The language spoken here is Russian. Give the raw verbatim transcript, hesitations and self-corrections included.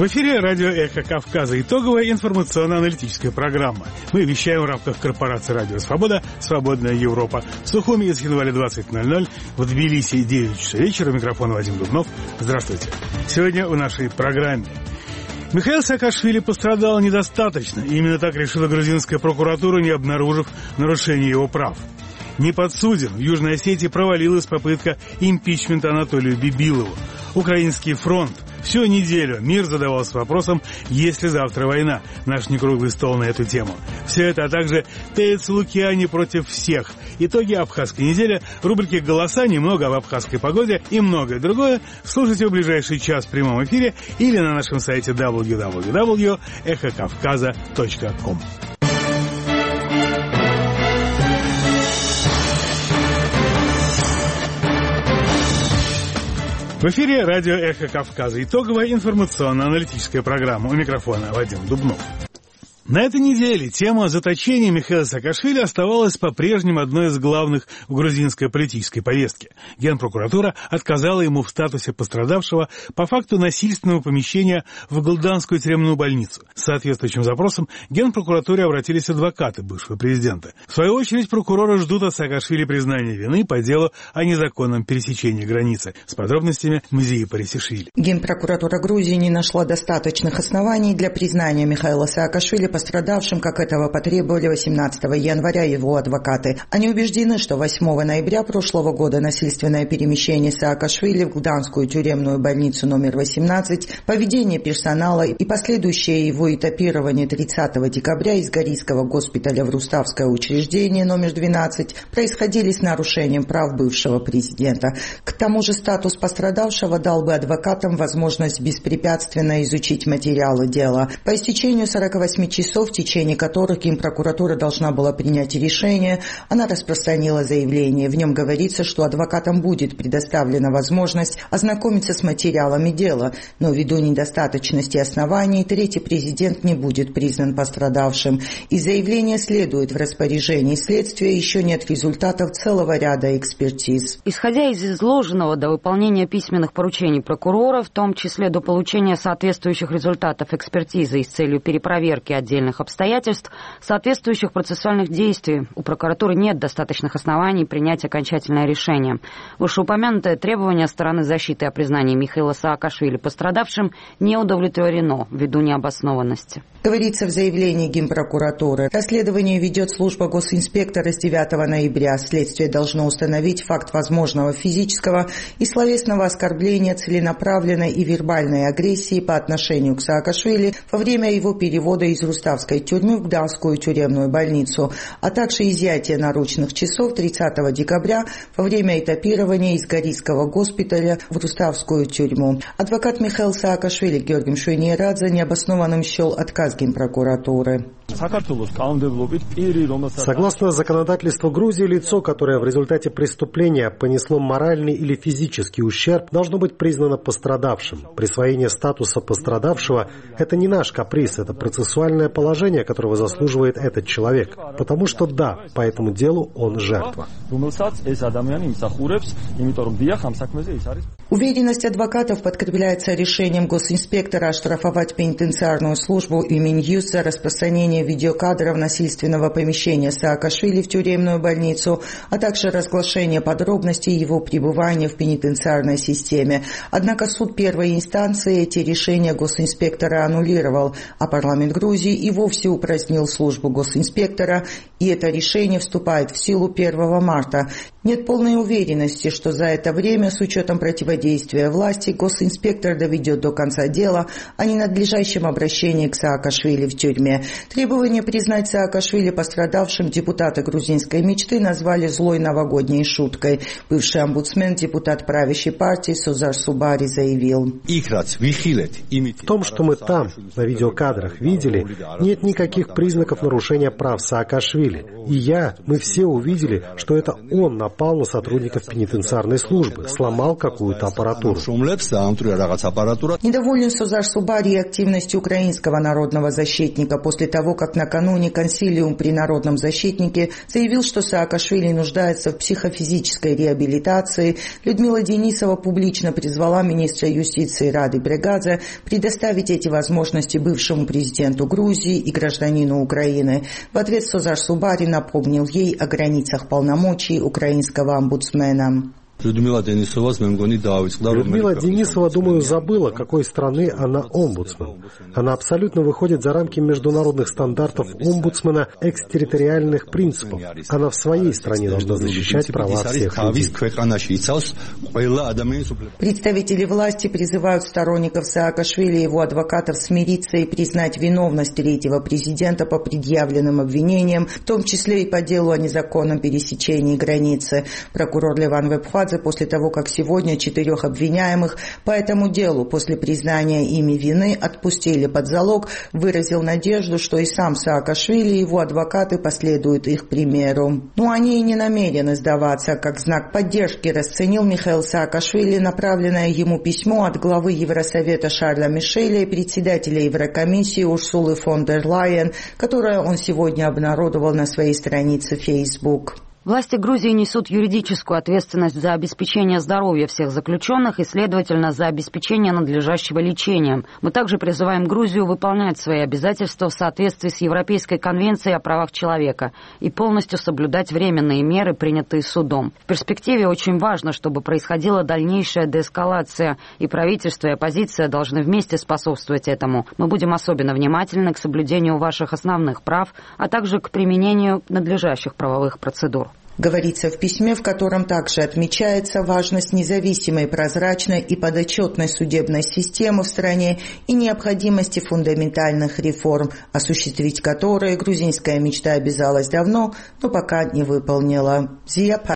В эфире радио «Эхо Кавказа». Итоговая информационно-аналитическая программа. Мы вещаем в рамках корпорации «Радио Свобода», «Свободная Европа». В Сухуми с января двадцать ноль ноль, в Тбилиси девять часов вечера. Микрофон Вадим Дубнов. Здравствуйте. Сегодня в нашей программе. Михаил Саакашвили пострадал недостаточно. Именно так решила грузинская прокуратура, не обнаружив нарушения его прав. Не подсуден. В Южной Осетии провалилась попытка импичмента Анатолию Бибилову. Украинский фронт. Всю неделю мир задавался вопросом, есть ли завтра война. Наш некруглый стол на эту тему. Все это, а также Теец Лукиани против всех. Итоги абхазской недели, рубрики «Голоса», немного об абхазской погоде и многое другое. Слушайте в ближайший час в прямом эфире или на нашем сайте дабл ю дабл ю дабл ю точка эхо кавказа точка ком. В эфире радио «Эхо Кавказа». Итоговая информационно-аналитическая программа. У микрофона Вадим Дубнов. На этой неделе тема заточения Михаила Саакашвили оставалась по-прежнему одной из главных в грузинской политической повестке. Генпрокуратура отказала ему в статусе пострадавшего по факту насильственного помещения в Голданскую тюремную больницу. С соответствующим запросом к Генпрокуратуре обратились адвокаты бывшего президента. В свою очередь прокуроры ждут от Саакашвили признания вины по делу о незаконном пересечении границы. С подробностями Мзии Парисишвили. Генпрокуратура Грузии не нашла достаточных оснований для признания Михаила Саакашвили пострадавшим, как этого потребовали восемнадцатого января его адвокаты. Они убеждены, что восьмого ноября прошлого года насильственное перемещение Саакашвили в Гданскую тюремную больницу номер восемнадцать, поведение персонала и последующее его этапирование тридцатого декабря из Горийского госпиталя в Руставское учреждение номер двенадцать происходили с нарушением прав бывшего президента. К тому же статус пострадавшего дал бы адвокатам возможность беспрепятственно изучить материалы дела. По истечению сорока восьми часов, в течение которых Генпрокуратура должна была принять решение, она распространила заявление. В нем говорится, что адвокатам будет предоставлена возможность ознакомиться с материалами дела, но ввиду недостаточности оснований третий президент не будет признан пострадавшим. Из заявления следует: в распоряжении следствия еще нет результатов целого ряда экспертиз. Исходя из изложенного, до выполнения письменных поручений прокурора, в том числе до получения соответствующих результатов экспертизы и с целью перепроверки отдельных обстоятельств, соответствующих процессуальных действий, у прокуратуры нет достаточных оснований принять окончательное решение. Вышеупомянутое требование стороны защиты о признании Михаила Саакашвили пострадавшим не удовлетворено ввиду необоснованности. Говорится в заявлении Генпрокуратуры. Расследование ведет служба госинспектора с девятого ноября. Следствие должно установить факт возможного физического и словесного оскорбления, целенаправленной и вербальной агрессии по отношению к Саакашвили во время его перевода из Руставской тюрьмы в Гданскую тюремную больницу, а также изъятие наручных часов тридцатого декабря во время этапирования из Горийского госпиталя в Руставскую тюрьму. Адвокат Михаил Саакашвили Георгий Шуйниерадзе необоснованным счел отказ Генпрокуратуры. Согласно законодательству Грузии, лицо, которое в результате преступления понесло моральный или физический ущерб, должно быть признано пострадавшим. Присвоение статуса пострадавшего – это не наш каприз, это процессуальное положение, которого заслуживает этот человек. Потому что да, по этому делу он жертва. Уверенность адвокатов подкрепляется решением госинспектора оштрафовать пенитенциарную службу и Минюст за распространение видеокадров насильственного помещения Саакашвили в тюремную больницу, а также разглашение подробностей его пребывания в пенитенциарной системе. Однако суд первой инстанции эти решения госинспектора аннулировал, а парламент Грузии и вовсе упразднил службу госинспектора, и это решение вступает в силу первого марта. Нет полной уверенности, что за это время, с учетом противодействия власти, госинспектор доведет до конца дело о ненадлежащем обращении к Саакашвили в тюрьме. Требование признать Саакашвили пострадавшим депутаты грузинской мечты назвали злой новогодней шуткой. Бывший омбудсмен, депутат правящей партии Созар Субари заявил: в том, что мы там, на видеокадрах, видели, нет никаких признаков нарушения прав Саакашвили. И я, мы все увидели, что это он напал напал на сотрудников пенитенциарной службы, сломал какую-то аппаратуру. Недоволен Созар Субари активностью украинского народного защитника после того, как накануне консилиум при народном защитнике заявил, что Саакашвили нуждается в психофизической реабилитации. Людмила Денисова публично призвала министра юстиции Рады Брегадзе предоставить эти возможности бывшему президенту Грузии и гражданину Украины. В ответ Созар Субари напомнил ей о границах полномочий украинского омбудсмена. Людмила Денисова, думаю, забыла, какой страны она омбудсмен. Она абсолютно выходит за рамки международных стандартов омбудсмена экстерриториальных принципов. Она в своей стране должна защищать права всех людей. Представители власти призывают сторонников Саакашвили и его адвокатов смириться и признать виновность третьего президента по предъявленным обвинениям, в том числе и по делу о незаконном пересечении границы. Прокурор Леван Вебхадзе после того, как сегодня четырех обвиняемых по этому делу после признания ими вины отпустили под залог, выразил надежду, что и сам Саакашвили и его адвокаты последуют их примеру. Но они и не намерены сдаваться. Как знак поддержки расценил Михаил Саакашвили направленное ему письмо от главы Евросовета Шарля Мишеля и председателя Еврокомиссии Урсулы фон дер Лайен, которое он сегодня обнародовал на своей странице Facebook. Власти Грузии несут юридическую ответственность за обеспечение здоровья всех заключенных и, следовательно, за обеспечение надлежащего лечения. Мы также призываем Грузию выполнять свои обязательства в соответствии с Европейской конвенцией о правах человека и полностью соблюдать временные меры, принятые судом. В перспективе очень важно, чтобы происходила дальнейшая деэскалация, и правительство и оппозиция должны вместе способствовать этому. Мы будем особенно внимательны к соблюдению ваших основных прав, а также к применению надлежащих правовых процедур. Говорится в письме, в котором также отмечается важность независимой, прозрачной и подотчетной судебной системы в стране и необходимости фундаментальных реформ, осуществить которые грузинская мечта обязалась давно, но пока не выполнила.